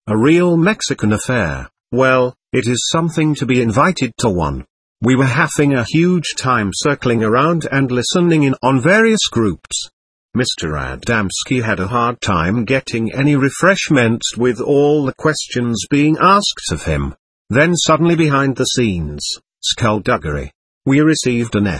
A real Mexican affair. Well, it is something to be invited to one. We were having a huge time circling around and listening in on various groups. Mr. Adamski had a hard time getting any refreshments with all the questions being asked of him. Then suddenly behind the scenes, skullduggery. We received an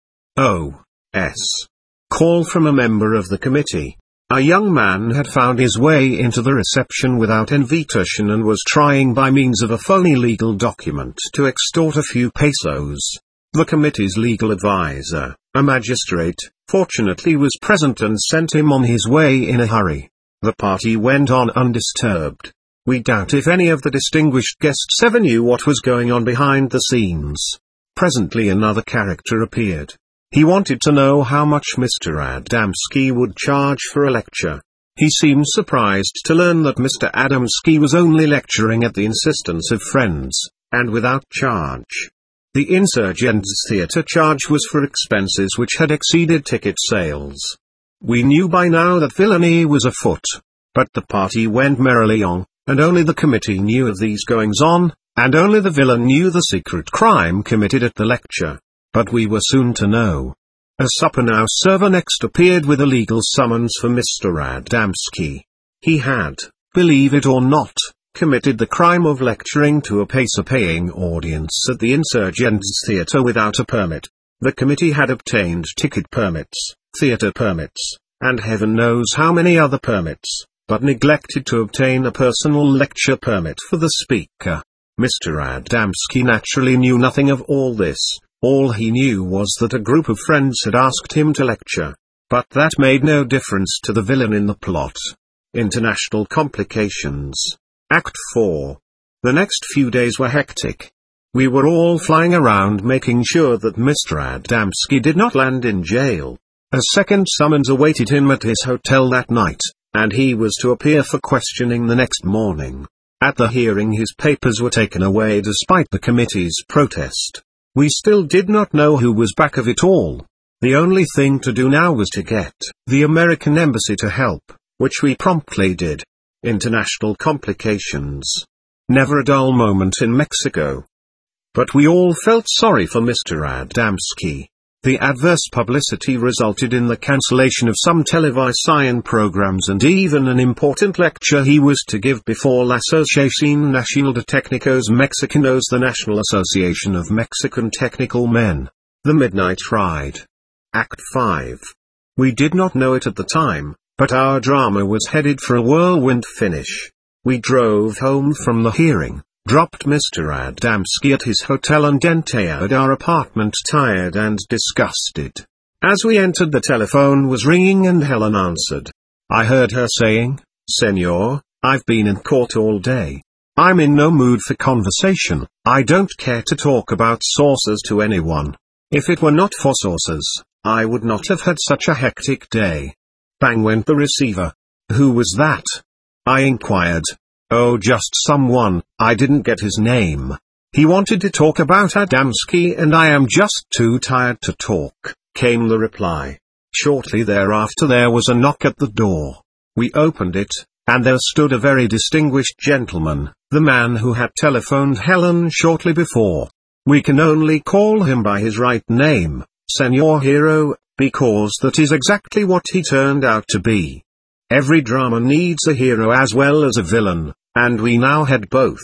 SOS call from a member of the committee. A young man had found his way into the reception without invitation and was trying by means of a phony legal document to extort a few pesos. The committee's legal advisor, a magistrate, fortunately was present and sent him on his way in a hurry. The party went on undisturbed. We doubt if any of the distinguished guests ever knew what was going on behind the scenes. Presently another character appeared. He wanted to know how much Mr. Adamski would charge for a lecture. He seemed surprised to learn that Mr. Adamski was only lecturing at the insistence of friends, and without charge. The Insurgents Theatre charge was for expenses which had exceeded ticket sales. We knew by now that villainy was afoot. But the party went merrily on, and only the committee knew of these goings-on, and only the villain knew the secret crime committed at the lecture. But we were soon to know. A supper-now server next appeared with a legal summons for Mr. Adamski. He had, believe it or not, committed the crime of lecturing to a paying audience at the Insurgents Theatre without a permit. The committee had obtained ticket permits, theatre permits, and heaven knows how many other permits, but neglected to obtain a personal lecture permit for the speaker. Mr. Adamski naturally knew nothing of all this. All he knew was that a group of friends had asked him to lecture. But that made no difference to the villain in the plot. International complications. Act 4. The next few days were hectic. We were all flying around making sure that Mr. Adamski did not land in jail. A second summons awaited him at his hotel that night, and he was to appear for questioning the next morning. At the hearing his papers were taken away despite the committee's protest. We still did not know who was back of it all. The only thing to do now was to get the American embassy to help, which we promptly did. International complications. Never a dull moment in Mexico. But we all felt sorry for Mr. Adamski. The adverse publicity resulted in the cancellation of some television programs and even an important lecture he was to give before La Asociación Nacional de Técnicos Mexicanos, the National Association of Mexican Technical Men. The Midnight Ride. Act 5. We did not know it at the time, but our drama was headed for a whirlwind finish. We drove home from the hearing, dropped Mr. Adamski at his hotel and entered our apartment tired and disgusted. As we entered the telephone was ringing and Helen answered. I heard her saying, "Senor, I've been in court all day. I'm in no mood for conversation. I don't care to talk about saucers to anyone. If it were not for saucers, I would not have had such a hectic day." Bang went the receiver. Who was that? I inquired. Oh, just someone, I didn't get his name. He wanted to talk about Adamski and I am just too tired to talk, came the reply. Shortly thereafter there was a knock at the door. We opened it, and there stood a very distinguished gentleman, the man who had telephoned Helen shortly before. We can only call him by his right name, Senor Hero, because that is exactly what he turned out to be. Every drama needs a hero as well as a villain, and we now had both.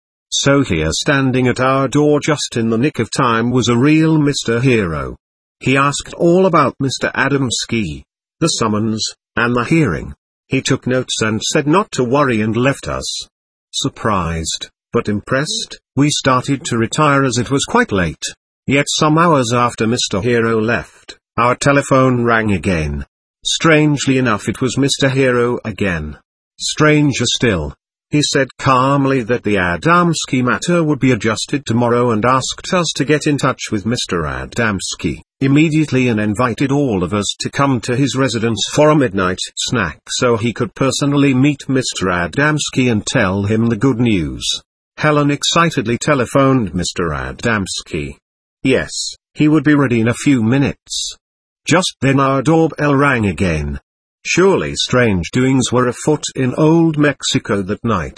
So here standing at our door just in the nick of time was a real Mr. Hero. He asked all about Mr. Adamski, the summons, and the hearing. He took notes and said not to worry and left us. Surprised, but impressed, we started to retire as it was quite late. Yet some hours after Mr. Hero left, our telephone rang again. Strangely enough it was Mr. Hero again. Stranger still. He said calmly that the Adamski matter would be adjusted tomorrow and asked us to get in touch with Mr. Adamski immediately and invited all of us to come to his residence for a midnight snack so he could personally meet Mr. Adamski and tell him the good news. Helen excitedly telephoned Mr. Adamski. Yes, he would be ready in a few minutes. Just then our doorbell rang again. Surely strange doings were afoot in old Mexico that night.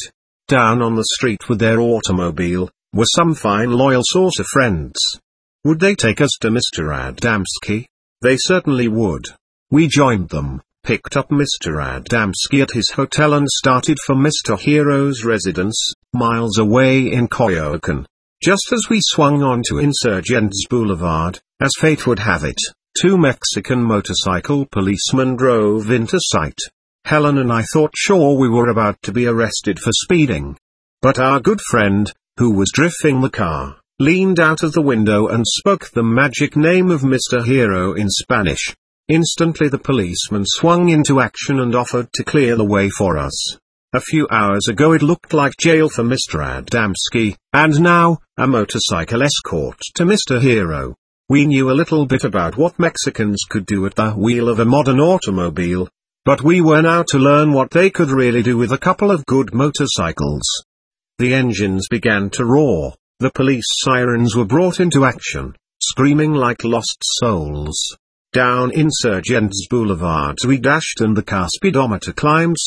down on the street with their automobile, were some fine loyal saucer friends. Would they take us to Mr. Adamski? They certainly would. We joined them, picked up Mr. Adamski at his hotel and started for Mr. Hero's residence, miles away in Coyoacán. Just as we swung onto Insurgentes Boulevard, as fate would have it, two Mexican motorcycle policemen drove into sight. Helen and I thought sure we were about to be arrested for speeding. But our good friend, who was driving the car, leaned out of the window and spoke the magic name of Mr. Hero in Spanish. Instantly the policeman swung into action and offered to clear the way for us. A few hours ago it looked like jail for Mr. Adamski, and now, a motorcycle escort to Mr. Hero. We knew a little bit about what Mexicans could do at the wheel of a modern automobile, but we were now to learn what they could really do with a couple of good motorcycles. The engines began to roar, the police sirens were brought into action, screaming like lost souls. Down Insurgentes Boulevard we dashed and the car speedometer climbed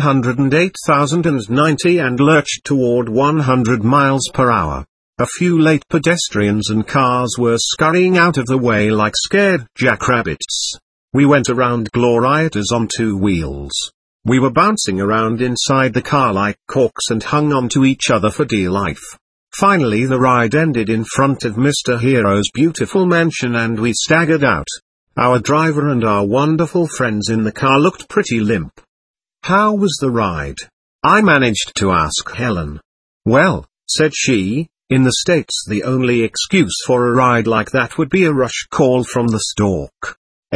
708,090 and lurched toward 100 miles per hour. A few late pedestrians and cars were scurrying out of the way like scared jackrabbits. We went around glorieters on two wheels. We were bouncing around inside the car like corks and hung on to each other for dear life. Finally the ride ended in front of Mr. Hero's beautiful mansion and we staggered out. Our driver and our wonderful friends in the car looked pretty limp. How was the ride? I managed to ask Helen. Well, said she, in the States the only excuse for a ride like that would be a rush call from the stork.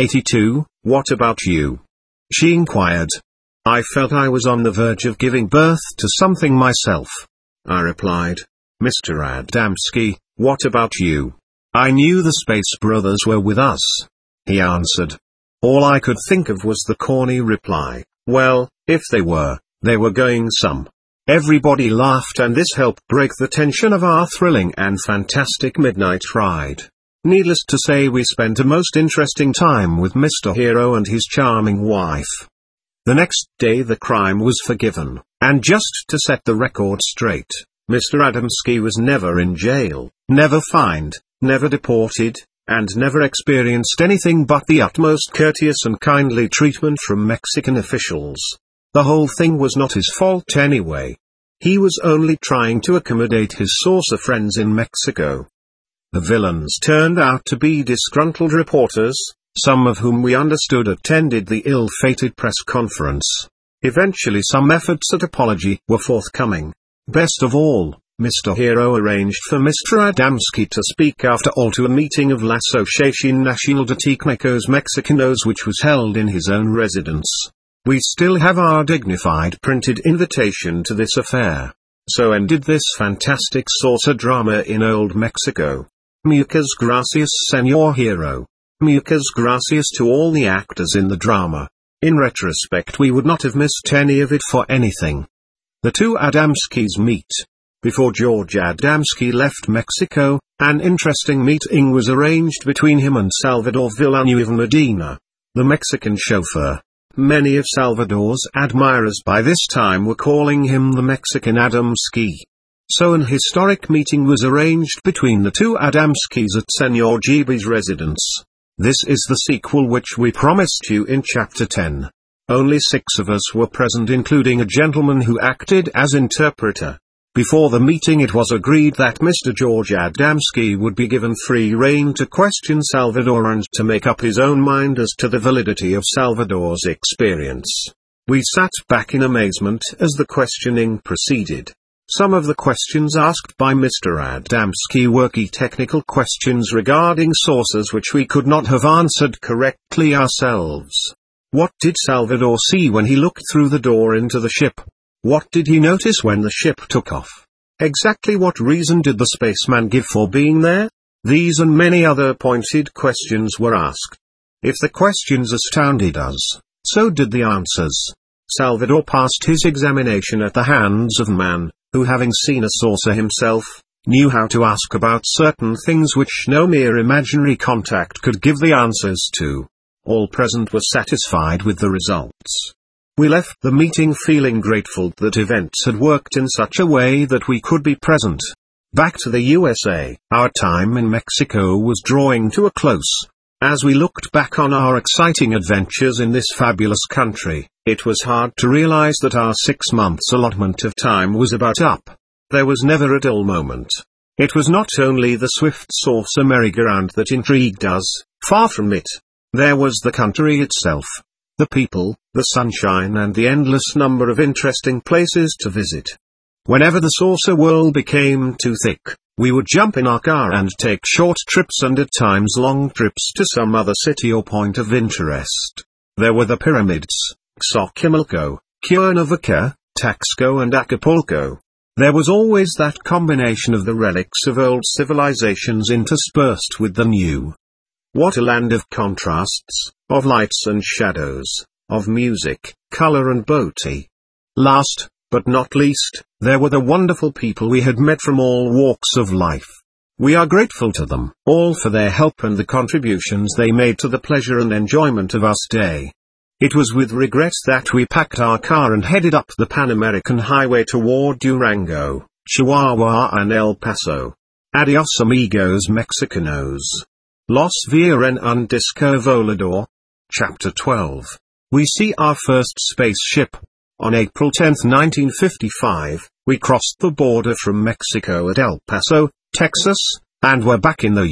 82, what about you? She inquired. I felt I was on the verge of giving birth to something myself. I replied. Mr. Adamski, what about you? I knew the Space Brothers were with us. He answered. All I could think of was the corny reply, well, if they were going some. Everybody laughed and this helped break the tension of our thrilling and fantastic midnight ride. Needless to say we spent a most interesting time with Mr. Hero and his charming wife. The next day the crime was forgiven, and just to set the record straight, Mr. Adamski was never in jail, never fined, never deported, and never experienced anything but the utmost courteous and kindly treatment from Mexican officials. The whole thing was not his fault anyway. He was only trying to accommodate his saucer friends in Mexico. The villains turned out to be disgruntled reporters, some of whom we understood attended the ill-fated press conference. Eventually some efforts at apology were forthcoming. Best of all, Mr. Hero arranged for Mr. Adamski to speak after all to a meeting of La Asociación Nacional de Técnicos Mexicanos which was held in his own residence. We still have our dignified printed invitation to this affair. So ended this fantastic saucer drama in Old Mexico. Muchas gracias, Señor Hero. Muchas gracias to all the actors in the drama. In retrospect we would not have missed any of it for anything. The two Adamskis meet. Before George Adamski left Mexico, an interesting meeting was arranged between him and Salvador Villanueva Medina, the Mexican chauffeur. Many of Salvador's admirers by this time were calling him the Mexican Adamski. So an historic meeting was arranged between the two Adamskis at Senor Gibi's residence. This is the sequel which we promised you in Chapter 10. Only 6 of us were present including a gentleman who acted as interpreter. Before the meeting it was agreed that Mr. George Adamski would be given free rein to question Salvador and to make up his own mind as to the validity of Salvador's experience. We sat back in amazement as the questioning proceeded. Some of the questions asked by Mr. Adamski were key technical questions regarding sources which we could not have answered correctly ourselves. What did Salvador see when he looked through the door into the ship? What did he notice when the ship took off? Exactly what reason did the spaceman give for being there? These and many other pointed questions were asked. If the questions astounded us, so did the answers. Salvador passed his examination at the hands of a man, who having seen a saucer himself, knew how to ask about certain things which no mere imaginary contact could give the answers to. All present were satisfied with the results. We left the meeting feeling grateful that events had worked in such a way that we could be present. Back to the USA, our time in Mexico was drawing to a close. As we looked back on our exciting adventures in this fabulous country, it was hard to realize that our 6 months allotment of time was about up. There was never a dull moment. It was not only the swift saucer merry-go-round that intrigued us, far from it. There was the country itself, the people, the sunshine, and the endless number of interesting places to visit. Whenever the saucer whirl became too thick, we would jump in our car and take short trips and at times long trips to some other city or point of interest. There were the pyramids, Xochimilco, Cuernavaca, Taxco and Acapulco. There was always that combination of the relics of old civilizations interspersed with the new. What a land of contrasts, of lights and shadows, of music, color and beauty. Last, but not least, there were the wonderful people we had met from all walks of life. We are grateful to them all for their help and the contributions they made to the pleasure and enjoyment of our stay. It was with regret that we packed our car and headed up the Pan American Highway toward Durango, Chihuahua and El Paso. Adios amigos mexicanos. Los veo en un disco volador. Chapter 12. We see our first spaceship. On April 10, 1955, we crossed the border from Mexico at El Paso, Texas, and were back in the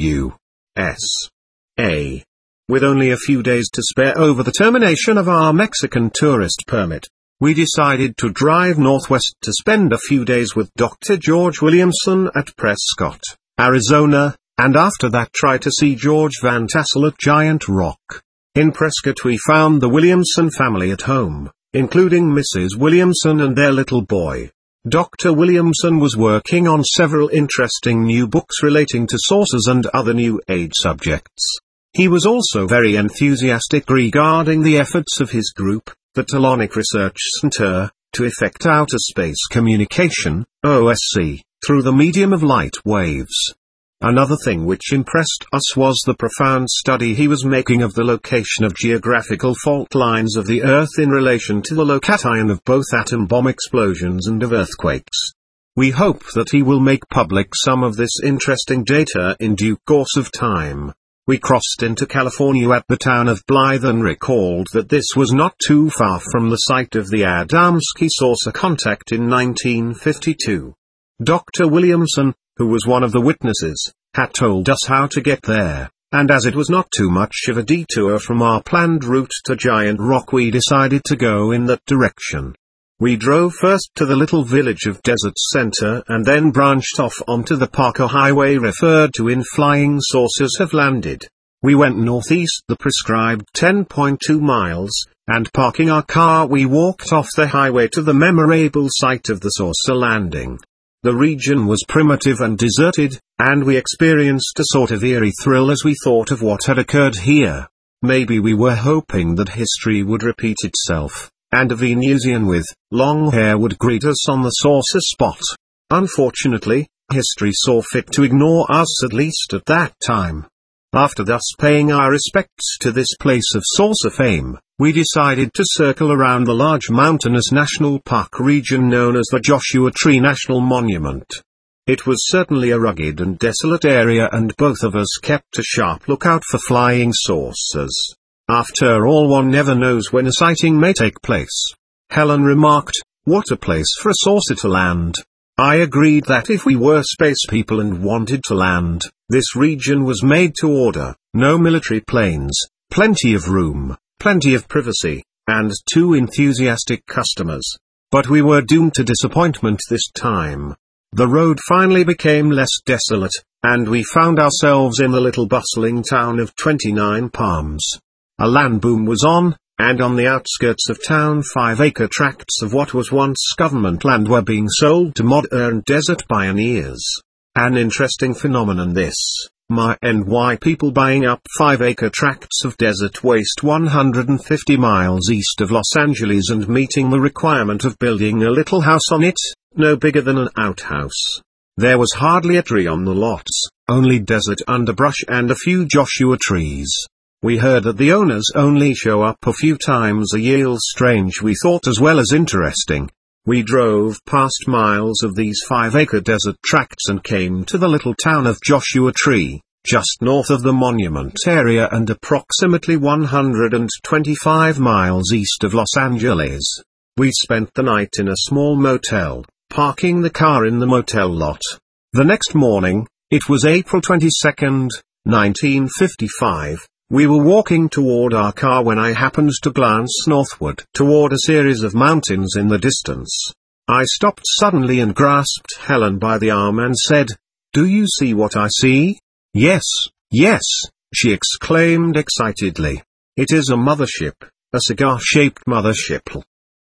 U.S.A. With only a few days to spare over the termination of our Mexican tourist permit, we decided to drive northwest to spend a few days with Dr. George Williamson at Prescott, Arizona, and after that try to see George Van Tassel at Giant Rock. In Prescott we found the Williamson family at home, including Mrs. Williamson and their little boy. Dr. Williamson was working on several interesting new books relating to saucers and other New Age subjects. He was also very enthusiastic regarding the efforts of his group, the Talonic Research Center, to effect outer space communication, OSC, through the medium of light waves. Another thing which impressed us was the profound study he was making of the location of geographical fault lines of the Earth in relation to the location of both atom bomb explosions and of earthquakes. We hope that he will make public some of this interesting data in due course of time. We crossed into California at the town of Blythe and recalled that this was not too far from the site of the Adamski saucer contact in 1952. Dr. Williamson, who was one of the witnesses, had told us how to get there, and as it was not too much of a detour from our planned route to Giant Rock, we decided to go in that direction. We drove first to the little village of Desert Center and then branched off onto the Parker Highway referred to in Flying Saucers Have Landed. We went northeast the prescribed 10.2 miles, and parking our car we walked off the highway to the memorable site of the saucer landing. The region was primitive and deserted, and we experienced a sort of eerie thrill as we thought of what had occurred here. Maybe we were hoping that history would repeat itself, and a Venusian with long hair would greet us on the saucer spot. Unfortunately, history saw fit to ignore us at least at that time. After thus paying our respects to this place of saucer fame, we decided to circle around the large mountainous national park region known as the Joshua Tree National Monument. It was certainly a rugged and desolate area, and both of us kept a sharp lookout for flying saucers. After all, one never knows when a sighting may take place. Helen remarked, "What a place for a saucer to land." I agreed that if we were space people and wanted to land, this region was made to order. No military planes, plenty of room, plenty of privacy, and 2 enthusiastic customers. But we were doomed to disappointment this time. The road finally became less desolate, and we found ourselves in the little bustling town of 29 Palms. A land boom was on, and on the outskirts of town 5-acre tracts of what was once government land were being sold to modern desert pioneers. An interesting phenomenon this, my people buying up 5-acre tracts of desert waste 150 miles east of Los Angeles and meeting the requirement of building a little house on it, no bigger than an outhouse. There was hardly a tree on the lots, only desert underbrush and a few Joshua trees. We heard that the owners only show up a few times a year. Strange, we thought, as well as interesting. We drove past miles of these 5-acre desert tracts and came to the little town of Joshua Tree, just north of the monument area and approximately 125 miles east of Los Angeles. We spent the night in a small motel, parking the car in the motel lot. The next morning, it was April 22, 1955, we were walking toward our car when I happened to glance northward toward a series of mountains in the distance. I stopped suddenly and grasped Helen by the arm and said, "Do you see what I see?" "Yes, yes," she exclaimed excitedly. "It is a mothership, a cigar-shaped mothership."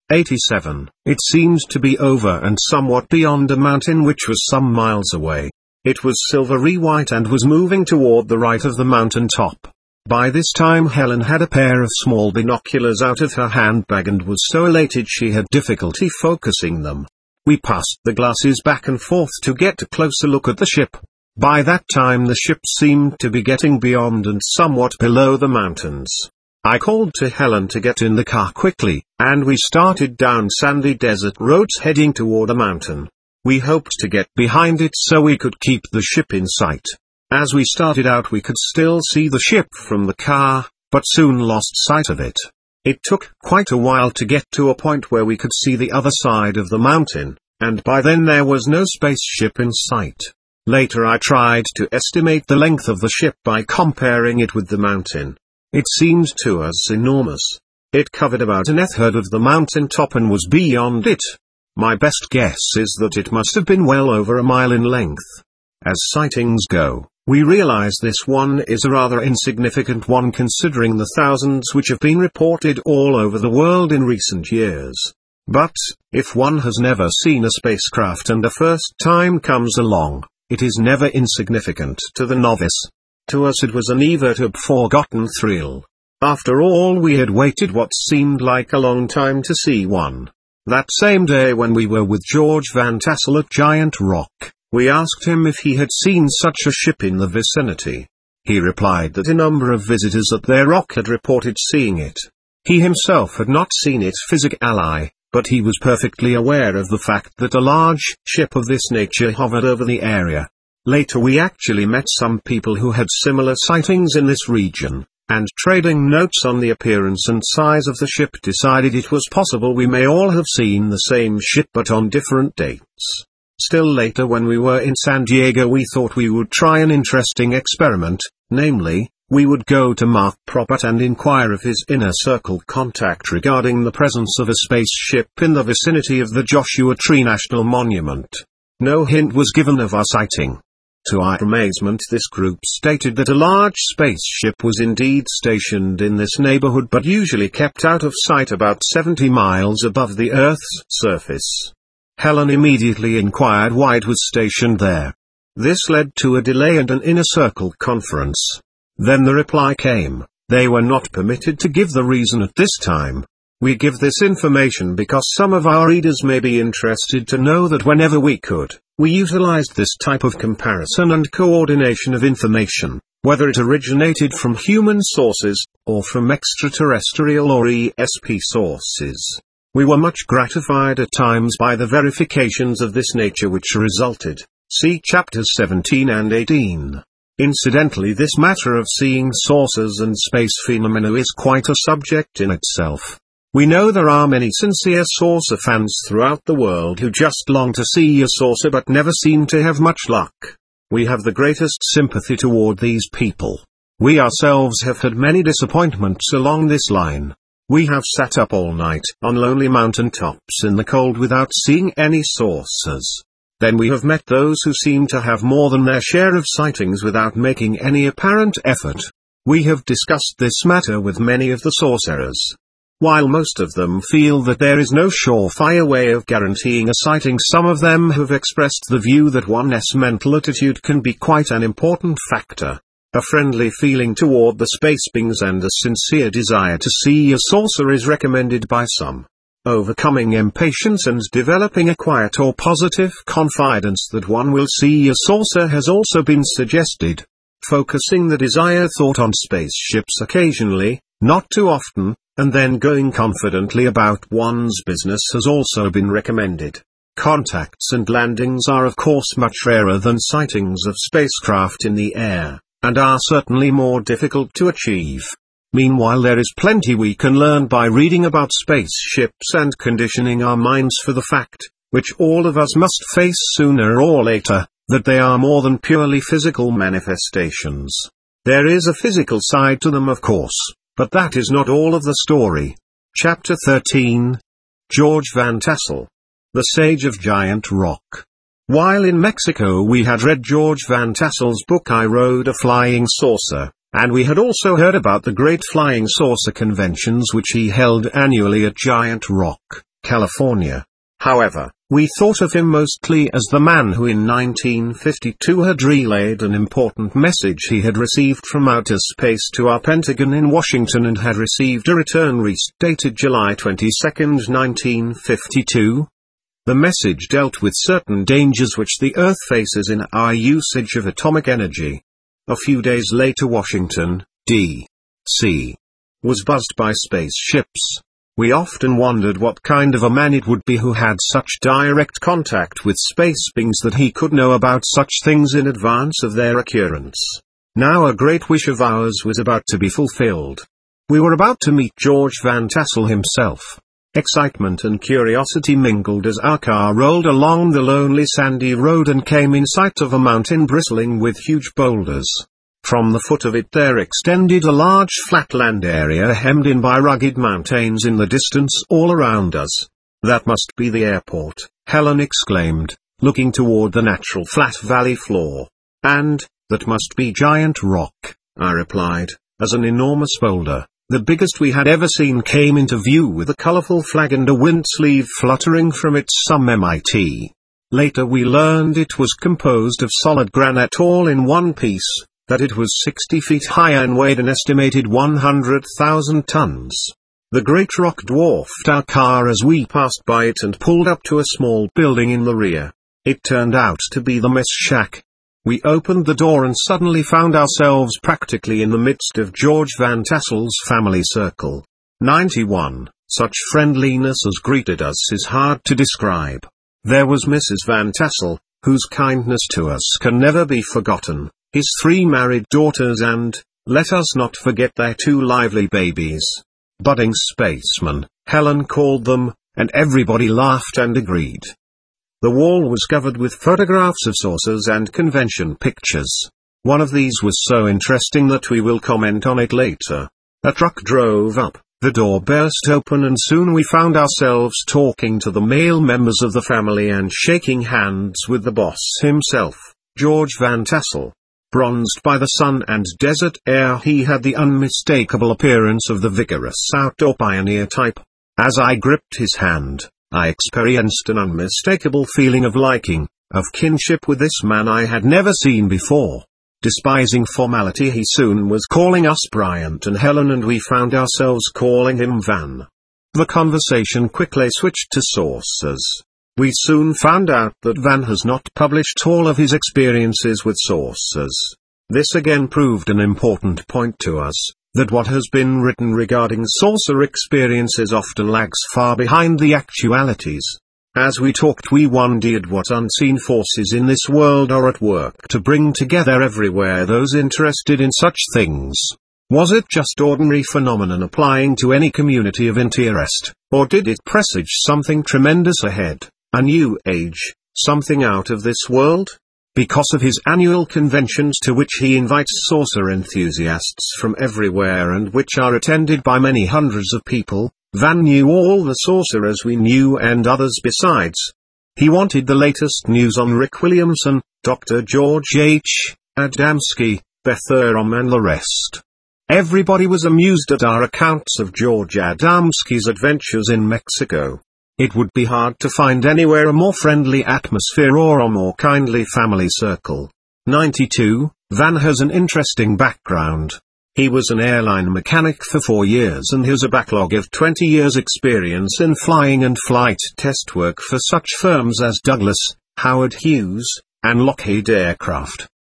87. It seemed to be over and somewhat beyond a mountain which was some miles away. It was silvery white and was moving toward the right of the mountain top. By this time Helen had a pair of small binoculars out of her handbag and was so elated she had difficulty focusing them. We passed the glasses back and forth to get a closer look at the ship. By that time the ship seemed to be getting beyond and somewhat below the mountains. I called to Helen to get in the car quickly, and we started down sandy desert roads heading toward a mountain. We hoped to get behind it so we could keep the ship in sight. As we started out we could still see the ship from the car, but soon lost sight of it. It took quite a while to get to a point where we could see the other side of the mountain, and by then there was no spaceship in sight. Later I tried to estimate the length of the ship by comparing it with the mountain. It seemed to us enormous. It covered about an eighth of the mountain top and was beyond it. My best guess is that it must have been well over a mile in length. As sightings go, we realize this one is a rather insignificant one considering the thousands which have been reported all over the world in recent years. But, if one has never seen a spacecraft and a first time comes along, it is never insignificant to the novice. To us it was an evertable forgotten thrill. After all, we had waited what seemed like a long time to see one. That same day when we were with George Van Tassel at Giant Rock, we asked him if he had seen such a ship in the vicinity. He replied that a number of visitors at their rock had reported seeing it. He himself had not seen it physically, but he was perfectly aware of the fact that a large ship of this nature hovered over the area. Later we actually met some people who had similar sightings in this region, and trading notes on the appearance and size of the ship decided it was possible we may all have seen the same ship but on different dates. Still later when we were in San Diego we thought we would try an interesting experiment, namely, we would go to Mark Propert and inquire of his inner circle contact regarding the presence of a spaceship in the vicinity of the Joshua Tree National Monument. No hint was given of our sighting. To our amazement, this group stated that a large spaceship was indeed stationed in this neighborhood but usually kept out of sight about 70 miles above the Earth's surface. Helen immediately inquired why it was stationed there. This led to a delay and an inner circle conference. Then the reply came, they were not permitted to give the reason at this time. We give this information because some of our readers may be interested to know that whenever we could, we utilized this type of comparison and coordination of information, whether it originated from human sources, or from extraterrestrial or ESP sources. We were much gratified at times by the verifications of this nature which resulted. See chapters 17 and 18. Incidentally, this matter of seeing sources and space phenomena is quite a subject in itself. We know there are many sincere saucer fans throughout the world who just long to see a saucer but never seem to have much luck. We have the greatest sympathy toward these people. We ourselves have had many disappointments along this line. We have sat up all night on lonely mountain tops in the cold without seeing any saucers. Then we have met those who seem to have more than their share of sightings without making any apparent effort. We have discussed this matter with many of the sorcerers. While most of them feel that there is no surefire way of guaranteeing a sighting, some of them have expressed the view that one's mental attitude can be quite an important factor. A friendly feeling toward the space beings and a sincere desire to see a saucer is recommended by some. Overcoming impatience and developing a quiet or positive confidence that one will see a saucer has also been suggested. focusing the desired thought on spaceships occasionally, not too often, and then going confidently about one's business has also been recommended. Contacts and landings are of course much rarer than sightings of spacecraft in the air, and are certainly more difficult to achieve. Meanwhile, there is plenty we can learn by reading about spaceships and conditioning our minds for the fact, which all of us must face sooner or later, that they are more than purely physical manifestations. There is a physical side to them, of course, but that is not all of the story. Chapter 13. George Van Tassel, the Sage of Giant Rock. While in Mexico we had read George Van Tassel's book I Rode a Flying Saucer, and we had also heard about the great flying saucer conventions which he held annually at Giant Rock, California. However, we thought of him mostly as the man who in 1952 had relayed an important message he had received from outer space to our Pentagon in Washington and had received a return receipt dated July 22, 1952. The message dealt with certain dangers which the Earth faces in our usage of atomic energy. A few days later, Washington, D.C. was buzzed by spaceships. We often wondered what kind of a man it would be who had such direct contact with space beings that he could know about such things in advance of their occurrence. Now a great wish of ours was about to be fulfilled. We were about to meet George Van Tassel himself. Excitement and curiosity mingled as our car rolled along the lonely sandy road and came in sight of a mountain bristling with huge boulders. From the foot of it there extended a large flatland area hemmed in by rugged mountains in the distance all around us. That must be the airport, Helen exclaimed, looking toward the natural flat valley floor. And, that must be Giant Rock, I replied, as an enormous boulder, the biggest we had ever seen, came into view with a colorful flag and a wind sleeve fluttering from its summit. Later we learned it was composed of solid granite all in one piece, that it was 60 feet high and weighed an estimated 100,000 tons. The great rock dwarfed our car as we passed by it and pulled up to a small building in the rear. It turned out to be the mess shack. We opened the door and suddenly found ourselves practically in the midst of George Van Tassel's family circle. 91. Such friendliness as greeted us is hard to describe. There was Mrs. Van Tassel, whose kindness to us can never be forgotten, his 3 married daughters and, let us not forget, their 2 lively babies. Budding spacemen, Helen called them, and everybody laughed and agreed. The wall was covered with photographs of saucers and convention pictures. One of these was so interesting that we will comment on it later. A truck drove up, the door burst open and soon we found ourselves talking to the male members of the family and shaking hands with the boss himself, George Van Tassel. Bronzed by the sun and desert air, he had the unmistakable appearance of the vigorous outdoor pioneer type. As I gripped his hand, I experienced an unmistakable feeling of liking, of kinship with this man I had never seen before. Despising formality, he soon was calling us Bryant and Helen, and we found ourselves calling him Van. The conversation quickly switched to saucers. We soon found out that Van has not published all of his experiences with saucers. This again proved an important point to us, that what has been written regarding saucer experiences often lags far behind the actualities. As we talked, we wondered what unseen forces in this world are at work to bring together everywhere those interested in such things. Was it just ordinary phenomenon applying to any community of interest, or did it presage something tremendous ahead, a new age, something out of this world? Because of his annual conventions to which he invites saucer enthusiasts from everywhere and which are attended by many hundreds of people, Van knew all the saucerers we knew and others besides. He wanted the latest news on Rick Williamson, Dr. George H. Adamski, Beth Ehrman and the rest. Everybody was amused at our accounts of George Adamski's adventures in Mexico. It would be hard to find anywhere a more friendly atmosphere or a more kindly family circle. 92. Van has an interesting background. He was an airline mechanic for 4 years and has a backlog of 20 years' experience in flying and flight test work for such firms as Douglas, Howard Hughes, and Lockheed Aircraft.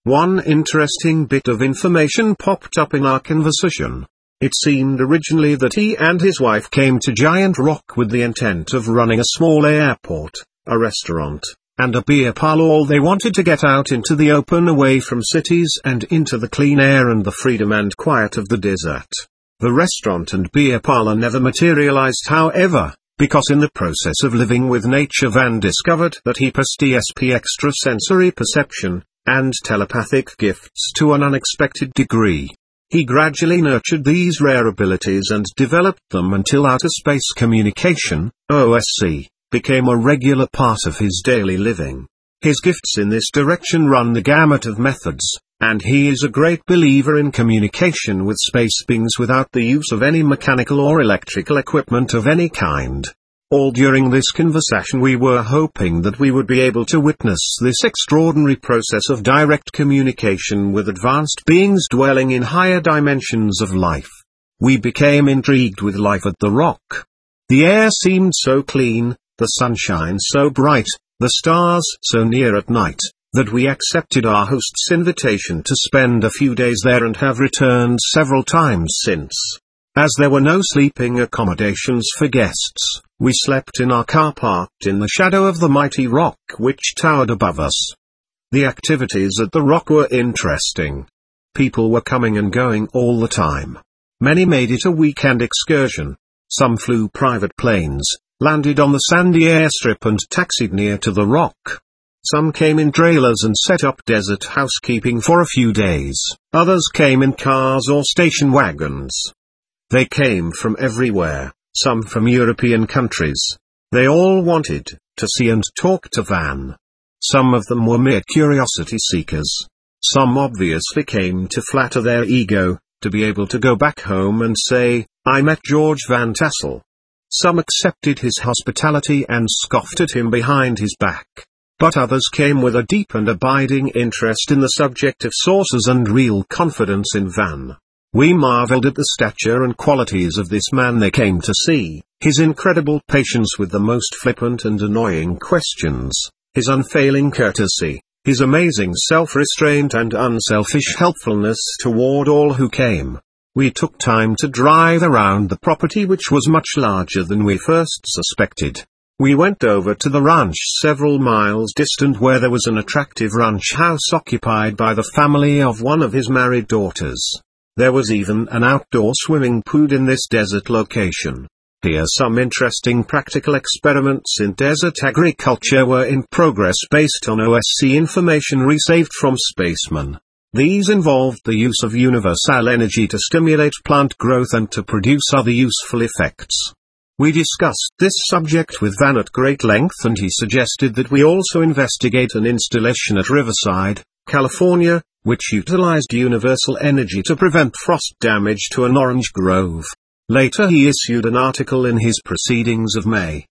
One interesting bit of information popped up in our conversation. It seemed originally that he and his wife came to Giant Rock with the intent of running a small airport, a restaurant, and a beer parlor. All they wanted to get out into the open, away from cities and into the clean air and the freedom and quiet of the desert. The restaurant and beer parlor never materialized, however, because in the process of living with nature, Van discovered that he possessed ESP, extrasensory perception, and telepathic gifts to an unexpected degree. He gradually nurtured these rare abilities and developed them until outer space communication, OSC, became a regular part of his daily living. His gifts in this direction run the gamut of methods, and he is a great believer in communication with space beings without the use of any mechanical or electrical equipment of any kind. All during this conversation we were hoping that we would be able to witness this extraordinary process of direct communication with advanced beings dwelling in higher dimensions of life. We became intrigued with life at the rock. The air seemed so clean, the sunshine so bright, the stars so near at night, that we accepted our host's invitation to spend a few days there and have returned several times since. As there were no sleeping accommodations for guests, we slept in our car parked in the shadow of the mighty rock which towered above us. The activities at the rock were interesting. People were coming and going all the time. Many made it a weekend excursion. Some flew private planes, landed on the sandy airstrip and taxied near to the rock. Some came in trailers and set up desert housekeeping for a few days. Others came in cars or station wagons. They came from everywhere, some from European countries. They all wanted to see and talk to Van. Some of them were mere curiosity seekers. Some obviously came to flatter their ego, to be able to go back home and say, "I met George Van Tassel." Some accepted his hospitality and scoffed at him behind his back. But others came with a deep and abiding interest in the subject of sources and real confidence in Van. We marveled at the stature and qualities of this man they came to see, his incredible patience with the most flippant and annoying questions, his unfailing courtesy, his amazing self-restraint and unselfish helpfulness toward all who came. We took time to drive around the property, which was much larger than we first suspected. We went over to the ranch several miles distant, where there was an attractive ranch house occupied by the family of one of his married daughters. There was even an outdoor swimming pool in this desert location. Here some interesting practical experiments in desert agriculture were in progress based on OSC information received from spacemen. These involved the use of universal energy to stimulate plant growth and to produce other useful effects. We discussed this subject with Van at great length, and he suggested that we also investigate an installation at Riverside, California, which utilized universal energy to prevent frost damage to an orange grove. Later he issued an article in his Proceedings of May,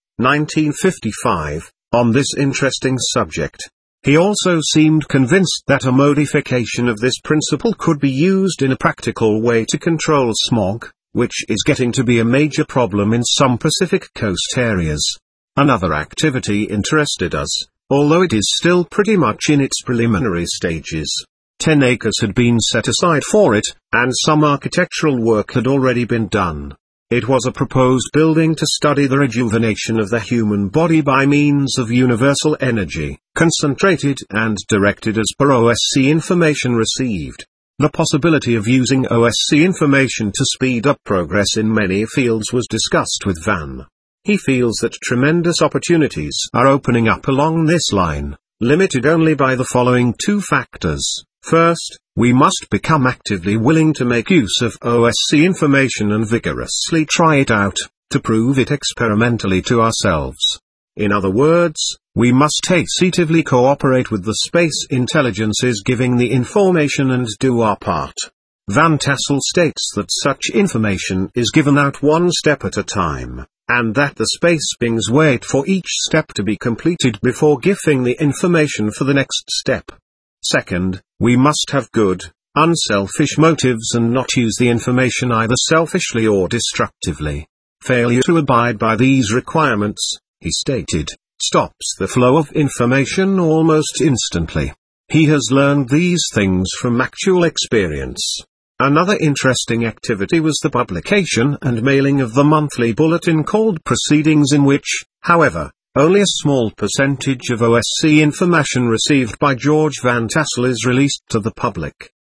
1955, on this interesting subject. He also seemed convinced that a modification of this principle could be used in a practical way to control smog, which is getting to be a major problem in some Pacific coast areas. Another activity interested us, although it is still pretty much in its preliminary stages. 10 acres had been set aside for it, and some architectural work had already been done. It was a proposed building to study the rejuvenation of the human body by means of universal energy, concentrated and directed as per OSC information received. The possibility of using OSC information to speed up progress in many fields was discussed with Van. He feels that tremendous opportunities are opening up along this line, limited only by the following two factors. First, we must become actively willing to make use of OSC information and vigorously try it out, to prove it experimentally to ourselves. In other words, we must tacitly cooperate with the space intelligences giving the information and do our part. Van Tassel states that such information is given out one step at a time, and that the space beings wait for each step to be completed before giving the information for the next step. Second, we must have good, unselfish motives and not use the information either selfishly or destructively. Failure to abide by these requirements, he stated, stops the flow of information almost instantly. He has learned these things from actual experience. Another interesting activity was the publication and mailing of the monthly bulletin called Proceedings, in which, however, only a small percentage of OSC information received by George Van Tassel is released to the public.